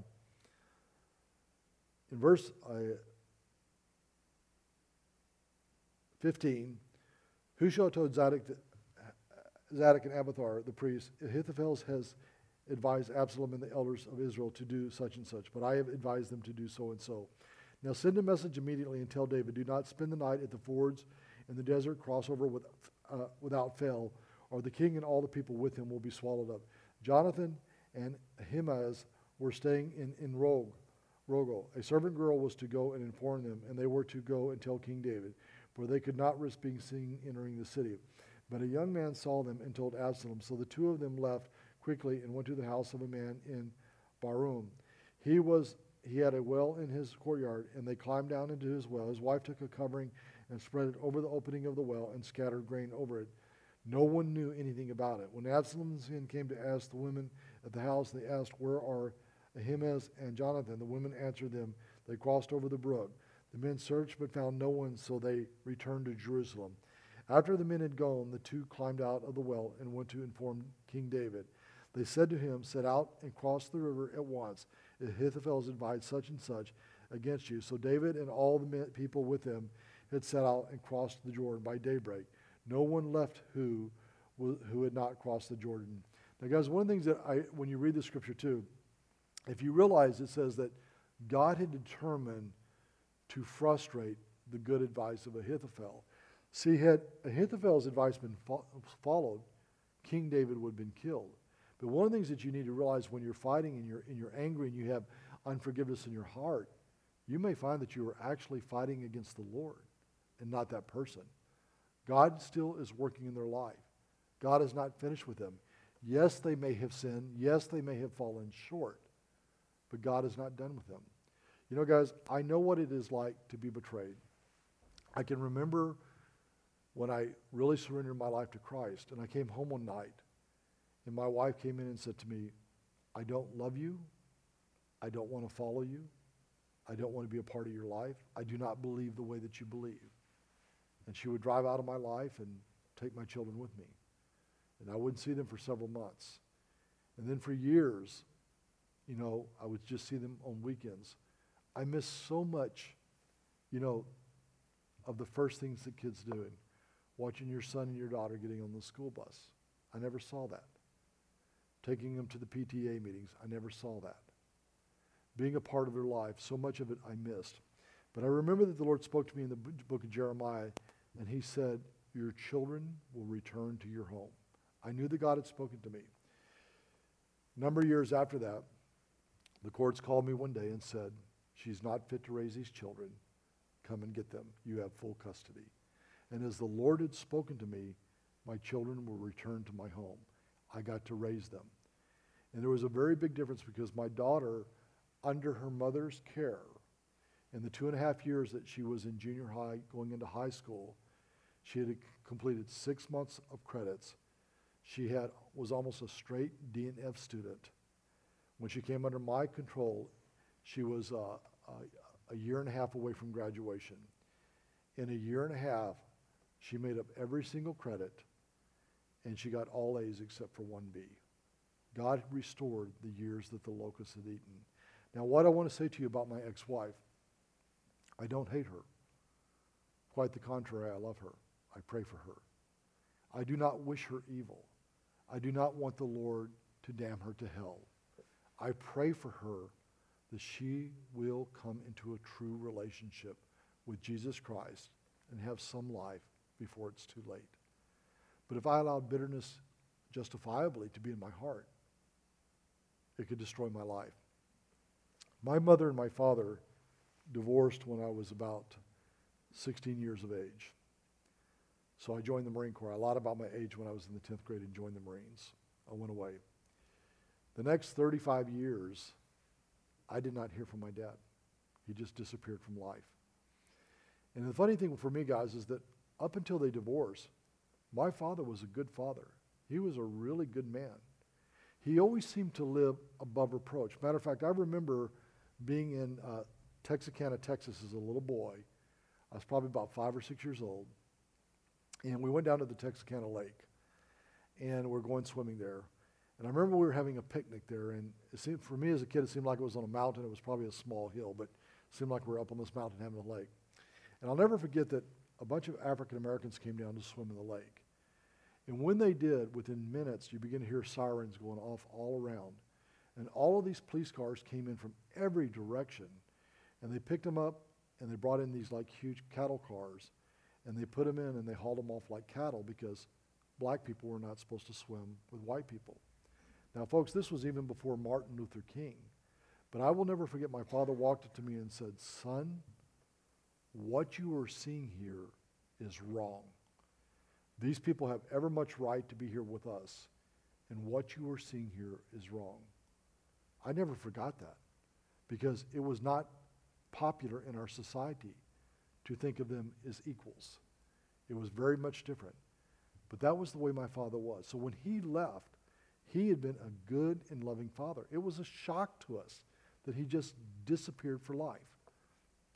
in verse uh, fifteen, Hushai told Zadok, Zadok and Abiathar, the priests, Ahithophel has advised Absalom and the elders of Israel to do such and such, but I have advised them to do so and so. Now send a message immediately and tell David, do not spend the night at the fords in the desert, cross over with, uh, without fail, or the king and all the people with him will be swallowed up. Jonathan and Ahimaaz were staying in, in Rogue, Rogo. A servant girl was to go and inform them, and they were to go and tell King David, for they could not risk being seen entering the city. But a young man saw them and told Absalom. So the two of them left quickly and went to the house of a man in Barum. He was he had a well in his courtyard, and they climbed down into his well. His wife took a covering and spread it over the opening of the well and scattered grain over it. No one knew anything about it. When Absalom's men came to ask the women at the house, they asked, where are Ahimaaz and Jonathan? The women answered them, they crossed over the brook. The men searched but found no one, so they returned to Jerusalem. After the men had gone, the two climbed out of the well and went to inform King David. They said to him, set out and cross the river at once. Ahithophel has advised such and such against you. So David and all the men, people with him had set out and crossed the Jordan by daybreak. No one left who, who had not crossed the Jordan. Now, guys, one of the things that I, when you read the scripture too, if you realize it says that God had determined to frustrate the good advice of Ahithophel. See, had Ahithophel's advice been fo- followed, King David would have been killed. But one of the things that you need to realize when you're fighting and you're, and you're angry and you have unforgiveness in your heart, you may find that you are actually fighting against the Lord and not that person. God still is working in their life. God is not finished with them. Yes, they may have sinned. Yes, they may have fallen short. But God is not done with them. You know, guys, I know what it is like to be betrayed. I can remember when I really surrendered my life to Christ, and I came home one night, and my wife came in and said to me, I don't love you. I don't want to follow you. I don't want to be a part of your life. I do not believe the way that you believe. And she would drive out of my life and take my children with me. And I wouldn't see them for several months. And then for years, you know, I would just see them on weekends. I missed so much, you know, of the first things that kids do. Watching your son and your daughter getting on the school bus. I never saw that. Taking them to the P T A meetings. I never saw that. Being a part of their life, so much of it I missed. But I remember that the Lord spoke to me in the book of Jeremiah, and he said, your children will return to your home. I knew that God had spoken to me. A number of years after that, the courts called me one day and said, she's not fit to raise these children. Come and get them. You have full custody. And as the Lord had spoken to me, my children will return to my home. I got to raise them. And there was a very big difference because my daughter, under her mother's care, in the two and a half years that she was in junior high, going into high school, she had completed six months of credits. She had was almost a straight D and F student. When she came under my control, she was uh, a, a year and a half away from graduation. In a year and a half, she made up every single credit, and she got all A's except for one B. God restored the years that the locusts had eaten. Now, what I want to say to you about my ex-wife, I don't hate her. Quite the contrary, I love her. I pray for her. I do not wish her evil. I do not want the Lord to damn her to hell. I pray for her that she will come into a true relationship with Jesus Christ and have some life before it's too late. But if I allowed bitterness justifiably to be in my heart, it could destroy my life. My mother and my father divorced when I was about sixteen years of age. So I joined the Marine Corps. I lied about my age when I was in the tenth grade and joined the Marines. I went away. The next thirty-five years, I did not hear from my dad. He just disappeared from life. And the funny thing for me, guys, is that up until they divorced, my father was a good father. He was a really good man. He always seemed to live above reproach. Matter of fact, I remember being in uh, Texarkana, Texas as a little boy. I was probably about five or six years old. And we went down to the Texarkana Lake. And we're going swimming there. And I remember we were having a picnic there. And it seemed, for me as a kid, it seemed like it was on a mountain. It was probably a small hill, but it seemed like we were up on this mountain having a lake. And I'll never forget that a bunch of African Americans came down to swim in the lake. And when they did, within minutes, you begin to hear sirens going off all around. And all of these police cars came in from every direction. And they picked them up, and they brought in these like huge cattle cars. And they put them in, and they hauled them off like cattle because black people were not supposed to swim with white people. Now, folks, this was even before Martin Luther King. But I will never forget my father walked up to me and said, son, what you are seeing here is wrong. These people have ever much right to be here with us, and what you are seeing here is wrong. I never forgot that because it was not popular in our society to think of them as equals. It was very much different. But that was the way my father was. So when he left, he had been a good and loving father. It was a shock to us that he just disappeared for life.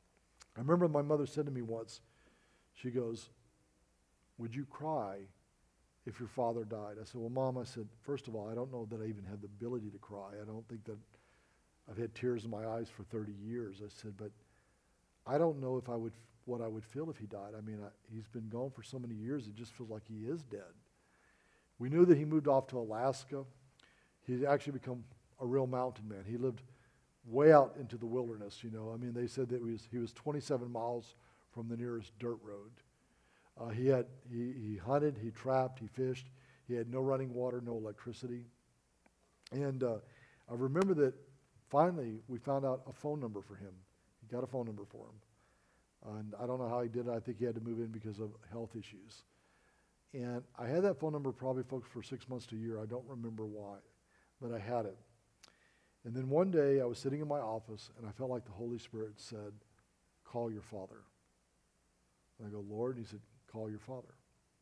I remember my mother said to me once, she goes, would you cry if your father died? I said, well, Mom, I said, first of all, I don't know that I even have the ability to cry. I don't think that I've had tears in my eyes for thirty years. I said, but I don't know if I would, what I would feel if he died. I mean, I, he's been gone for so many years, it just feels like he is dead. We knew that he moved off to Alaska. He'd actually become a real mountain man. He lived way out into the wilderness, you know. I mean, they said that he was, he was twenty-seven miles from the nearest dirt road. Uh, he had he, he hunted, he trapped, he fished. He had no running water, no electricity. And uh, I remember that finally we found out a phone number for him. He got a phone number for him. And I don't know how he did it. I think he had to move in because of health issues. And I had that phone number probably, folks, for six months to a year. I don't remember why, but I had it. And then one day I was sitting in my office and I felt like the Holy Spirit said, call your father. And I go, Lord? He said, call your father.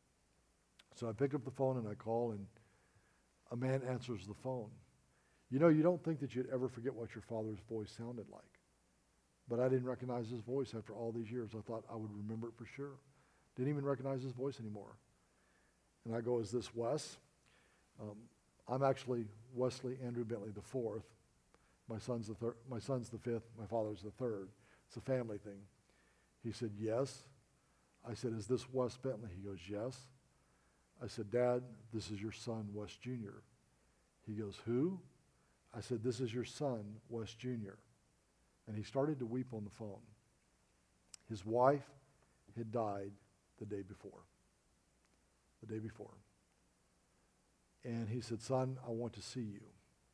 So I picked up the phone and I call, and a man answers the phone. You know, you don't think that you'd ever forget what your father's voice sounded like. But I didn't recognize his voice after all these years. I thought I would remember it for sure. Didn't even recognize his voice anymore. And I go, is this Wes? Um, I'm actually Wesley Andrew Bentley the fourth. My son's the third. My son's the fifth. My father's the third. It's a family thing. He said, yes. I said, is this Wes Bentley? He goes, yes. I said, Dad, this is your son, Wes Junior He goes, who? I said, this is your son, Wes Junior And he started to weep on the phone. His wife had died the day before. The day before. And he said, son, I want to see you.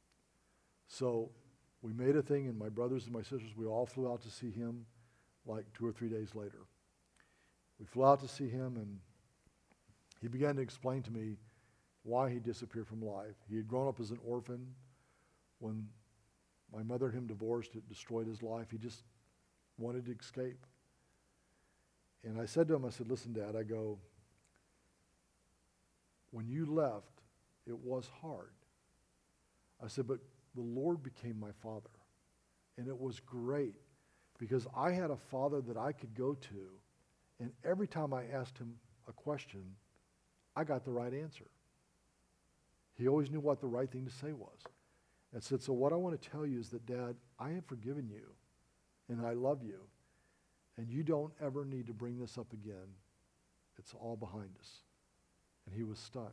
So we made a thing, and my brothers and my sisters, we all flew out to see him like two or three days later. We flew out to see him, and he began to explain to me why he disappeared from life. He had grown up as an orphan. When my mother and him divorced, it destroyed his life. He just wanted to escape. And I said to him, I said, listen, Dad, I go, when you left, it was hard. I said, but the Lord became my father. And it was great because I had a father that I could go to, and every time I asked him a question, I got the right answer. He always knew what the right thing to say was. And said, so what I want to tell you is that, Dad, I have forgiven you, and I love you, and you don't ever need to bring this up again. It's all behind us. And he was stunned.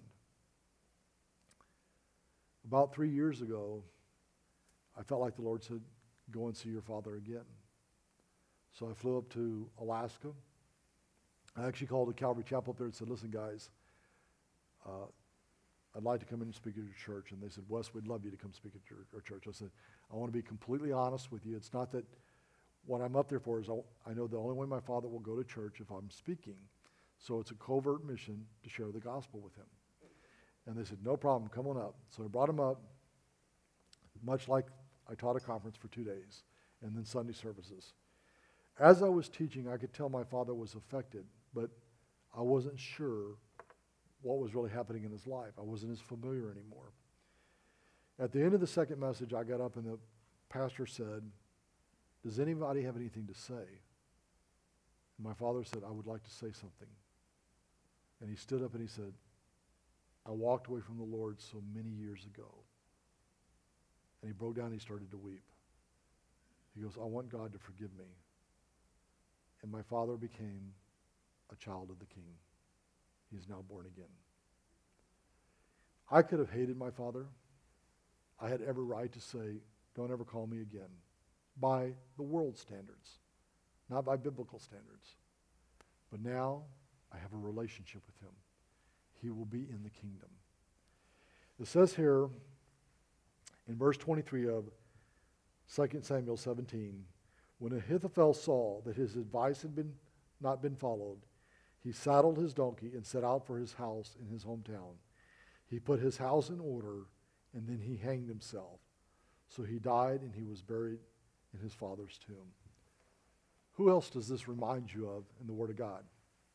About three years ago, I felt like the Lord said, go and see your father again. So I flew up to Alaska. I actually called a Calvary Chapel up there and said, listen, guys, uh, I'd like to come in and speak at your church. And they said, Wes, we'd love you to come speak at your, our church. I said, I want to be completely honest with you. It's not that what I'm up there for is I, I know the only way my father will go to church if I'm speaking. So it's a covert mission to share the gospel with him. And they said, no problem, come on up. So I brought him up, much like I taught a conference for two days, and then Sunday services. As I was teaching, I could tell my father was affected, but I wasn't sure what was really happening in his life. I wasn't as familiar anymore. At the end of the second message, I got up and the pastor said, does anybody have anything to say? And my father said, I would like to say something. And he stood up and he said, I walked away from the Lord so many years ago. And he broke down and he started to weep. He goes, I want God to forgive me. And my father became a child of the King. He's now born again. I could have hated my father. I had every right to say, don't ever call me again, by the world standards, not by biblical standards. But now I have a relationship with him. He will be in the kingdom. It says here in verse twenty-three of Second Samuel seventeen, when Ahithophel saw that his advice had been not been followed, he saddled his donkey and set out for his house in his hometown. He put his house in order, and then he hanged himself. So he died, and he was buried in his father's tomb. Who else does this remind you of in the Word of God?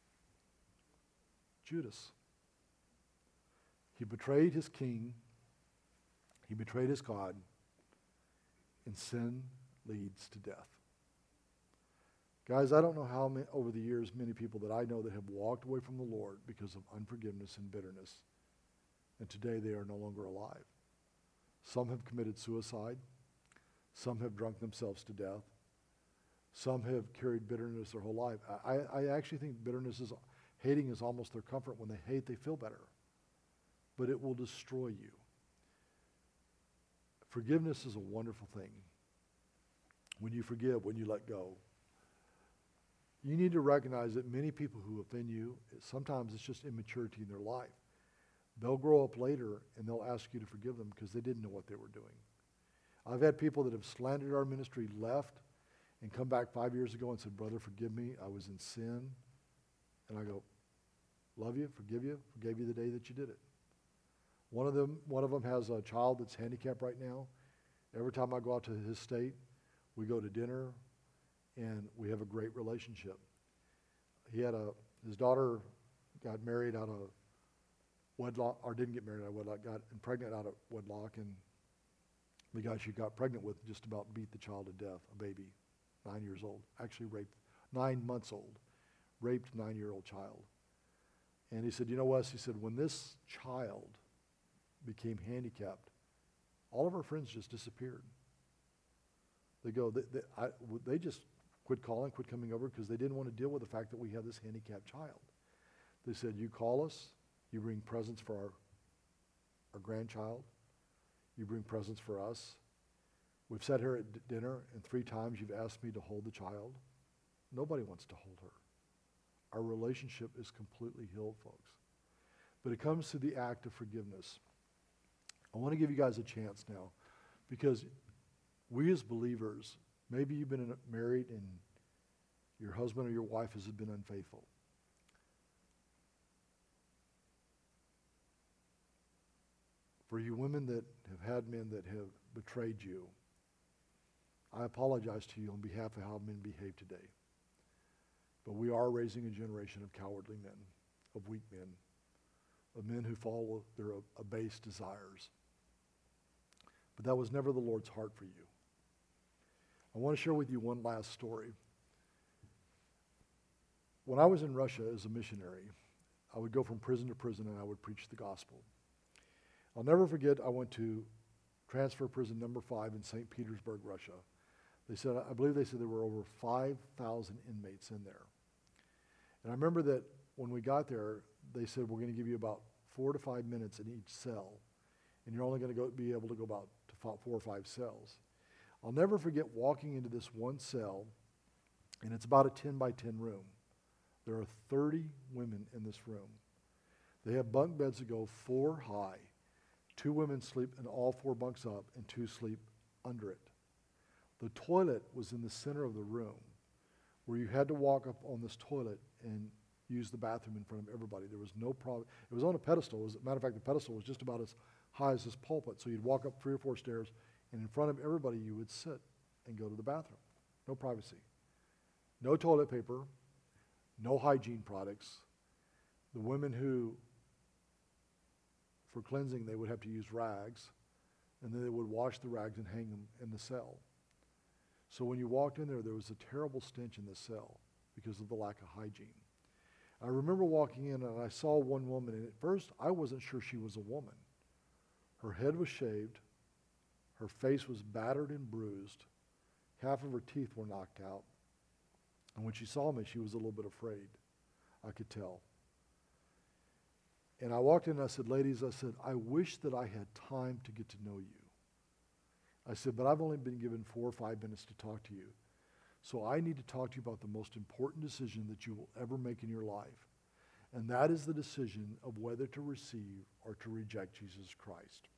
Judas. He betrayed his king. He betrayed his God. And sin leads to death. Guys, I don't know how many, over the years many people that I know that have walked away from the Lord because of unforgiveness and bitterness. And today they are no longer alive. Some have committed suicide. Some have drunk themselves to death. Some have carried bitterness their whole life. I, I actually think bitterness is, hating is almost their comfort. When they hate, they feel better. But it will destroy you. Forgiveness is a wonderful thing. When you forgive, when you let go. You need to recognize that many people who offend you, sometimes it's just immaturity in their life. They'll grow up later and they'll ask you to forgive them because they didn't know what they were doing. I've had people that have slandered our ministry, left, and come back five years ago and said, brother, forgive me, I was in sin. And I go, love you, forgive you, forgave you the day that you did it. One of them, one of them has a child that's handicapped right now. Every time I go out to his state, we go to dinner, and we have a great relationship. He had a, his daughter got married out of wedlock, or didn't get married out of wedlock, got pregnant out of wedlock, and the guy she got pregnant with just about beat the child to death, a baby, nine years old, actually raped, nine months old, raped nine-year-old child. And he said, you know, Wes, he said, when this child became handicapped, all of our friends just disappeared. They go, they, they, I, they just quit calling, quit coming over because they didn't want to deal with the fact that we have this handicapped child. They said, you call us, you bring presents for our, our grandchild, you bring presents for us. We've sat here at d- dinner, and three times you've asked me to hold the child. Nobody wants to hold her. Our relationship is completely healed, folks. But it comes to the act of forgiveness. I want to give you guys a chance now, because we as believers, maybe you've been in a, married and your husband or your wife has been unfaithful. For you women that have had men that have betrayed you, I apologize to you on behalf of how men behave today. But we are raising a generation of cowardly men, of weak men, of men who follow their abased desires. But that was never the Lord's heart for you. I want to share with you one last story. When I was in Russia as a missionary, I would go from prison to prison and I would preach the gospel. I'll never forget, I went to transfer prison number five in Saint Petersburg, Russia. They said, I believe they said there were over five thousand inmates in there. And I remember that when we got there, they said, we're going to give you about four to five minutes in each cell. And you're only going to go, be able to go about to four or five cells. I'll never forget walking into this one cell, and it's about a ten by ten room. There are thirty women in this room. They have bunk beds that go four high. Two women sleep in all four bunks up, and two sleep under it. The toilet was in the center of the room, where you had to walk up on this toilet and use the bathroom in front of everybody. There was no problem. It was on a pedestal. As a matter of fact, the pedestal was just about as high as this pulpit. So you'd walk up three or four stairs, and in front of everybody you would sit and go to the bathroom. No privacy. No toilet paper. No hygiene products. The women who, for cleansing, they would have to use rags, and then they would wash the rags and hang them in the cell. So when you walked in there, there was a terrible stench in the cell because of the lack of hygiene. I remember walking in and I saw one woman, and at first I wasn't sure she was a woman. Her head was shaved, her face was battered and bruised, half of her teeth were knocked out, and when she saw me, she was a little bit afraid. I could tell. And I walked in and I said, ladies, I said, I wish that I had time to get to know you. I said, but I've only been given four or five minutes to talk to you. So I need to talk to you about the most important decision that you will ever make in your life. And that is the decision of whether to receive or to reject Jesus Christ.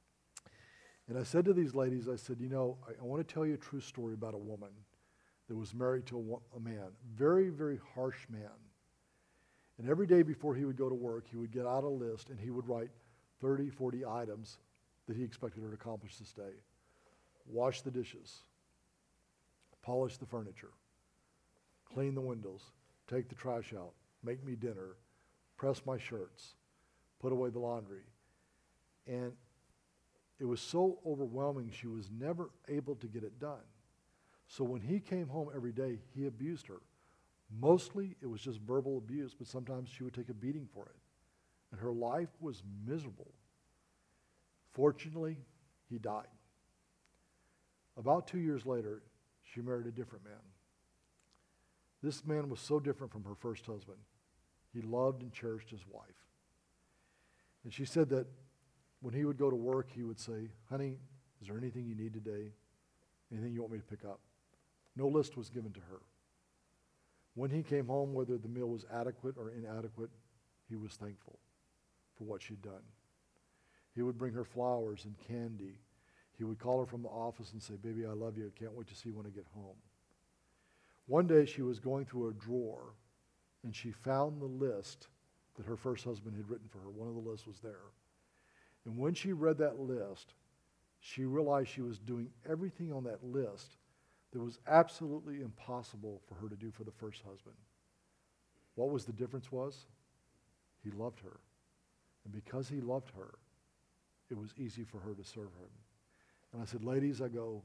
And I said to these ladies, I said, you know, I, I want to tell you a true story about a woman that was married to a, a man, very, very harsh man. And every day before he would go to work, he would get out a list and he would write thirty, forty items that he expected her to accomplish this day. Wash the dishes, polish the furniture, clean the windows, take the trash out, make me dinner, press my shirts, put away the laundry. And it was so overwhelming, she was never able to get it done. So when he came home every day, he abused her. Mostly it was just verbal abuse, but sometimes she would take a beating for it. And her life was miserable. Fortunately, he died. About two years later, she married a different man. This man was so different from her first husband. He loved and cherished his wife. And she said that when he would go to work, he would say, "Honey, is there anything you need today? Anything you want me to pick up?" No list was given to her. When he came home, whether the meal was adequate or inadequate, he was thankful for what she'd done. He would bring her flowers and candy. He would call her from the office and say, "Baby, I love you. I can't wait to see you when I get home." One day she was going through a drawer and she found the list that her first husband had written for her. One of the lists was there. And when she read that list, she realized she was doing everything on that list that was absolutely impossible for her to do for the first husband. What was the difference was? He loved her. And because he loved her, it was easy for her to serve him. And I said, ladies, I go,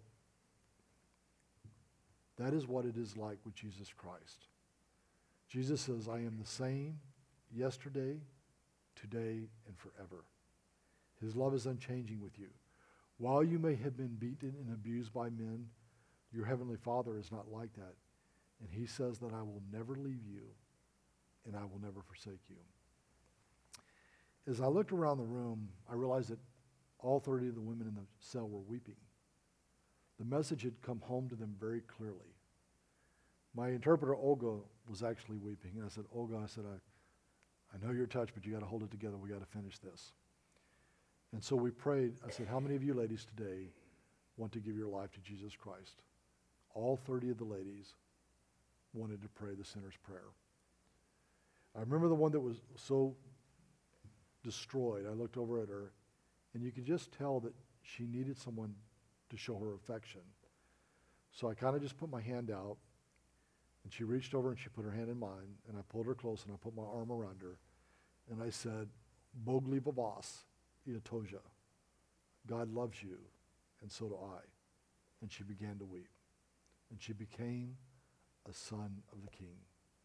that is what it is like with Jesus Christ. Jesus says, I am the same yesterday, today, and forever. His love is unchanging with you. While you may have been beaten and abused by men, your heavenly Father is not like that. And he says that I will never leave you and I will never forsake you. As I looked around the room, I realized that all thirty of the women in the cell were weeping. The message had come home to them very clearly. My interpreter, Olga, was actually weeping. And I said, Olga, I said, I, I know you're touched, but you got to hold it together. We got to finish this. And so we prayed. I said, how many of you ladies today want to give your life to Jesus Christ? All thirty of the ladies wanted to pray the sinner's prayer. I remember the one that was so destroyed. I looked over at her, and you could just tell that she needed someone to show her affection. So I kind of just put my hand out, and she reached over and she put her hand in mine, and I pulled her close and I put my arm around her, and I said, Bogli Vavas, Iatoja. God loves you, and so do I. And she began to weep. And she became a son of the King.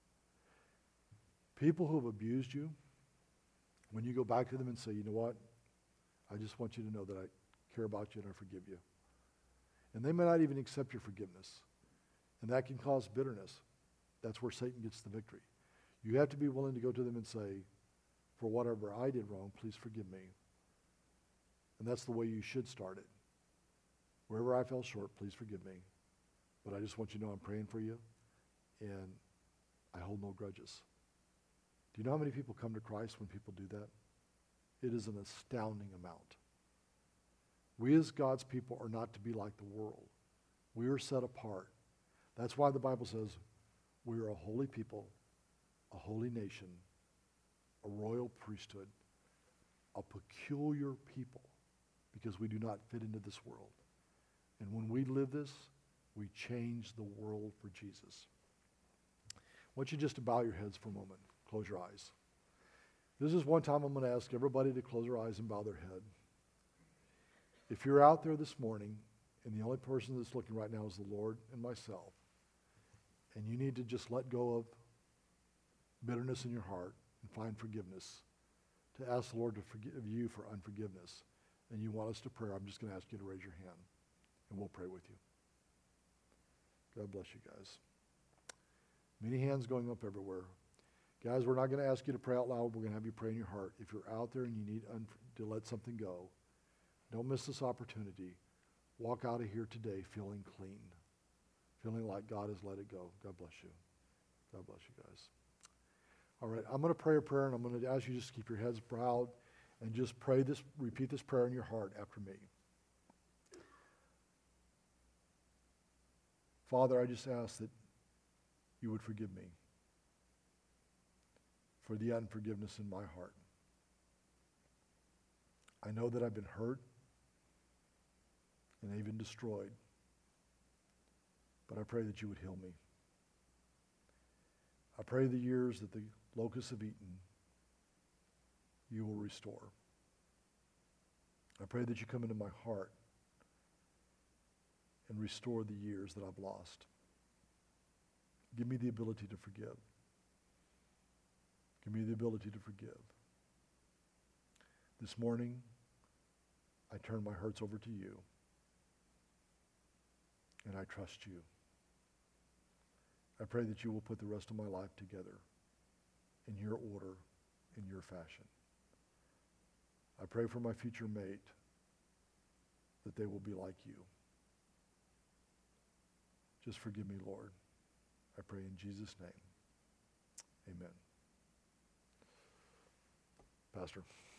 People who have abused you, when you go back to them and say, you know what, I just want you to know that I care about you and I forgive you. And they may not even accept your forgiveness. And that can cause bitterness. That's where Satan gets the victory. You have to be willing to go to them and say, for whatever I did wrong, please forgive me. And that's the way you should start it. Wherever I fell short, please forgive me. But I just want you to know I'm praying for you, and I hold no grudges. Do you know how many people come to Christ when people do that? It is an astounding amount. We as God's people are not to be like the world. We are set apart. That's why the Bible says we are a holy people, a holy nation, a royal priesthood, a peculiar people, because we do not fit into this world. And when we live this, we change the world for Jesus. I want you just to bow your heads for a moment. Close your eyes. This is one time I'm going to ask everybody to close their eyes and bow their head. If you're out there this morning, and the only person that's looking right now is the Lord and myself, and you need to just let go of bitterness in your heart and find forgiveness, to ask the Lord to forgive you for unforgiveness, and you want us to pray, I'm just going to ask you to raise your hand, and we'll pray with you. God bless you guys. Many hands going up everywhere. Guys, we're not going to ask you to pray out loud. We're going to have you pray in your heart. If you're out there and you need un- to let something go, don't miss this opportunity. Walk out of here today feeling clean, feeling like God has let it go. God bless you. God bless you guys. All right, I'm going to pray a prayer, and I'm going to ask you just to keep your heads bowed and just pray this, repeat this prayer in your heart after me. Father, I just ask that you would forgive me for the unforgiveness in my heart. I know that I've been hurt and even destroyed, but I pray that you would heal me. I pray the years that the locusts have eaten, you will restore. I pray that you come into my heart and restore the years that I've lost. Give me the ability to forgive. Give me the ability to forgive. This morning, I turn my hurts over to you, and I trust you. I pray that you will put the rest of my life together in your order, in your fashion. I pray for my future mate that they will be like you. Just forgive me, Lord. I pray in Jesus' name. Amen. Pastor.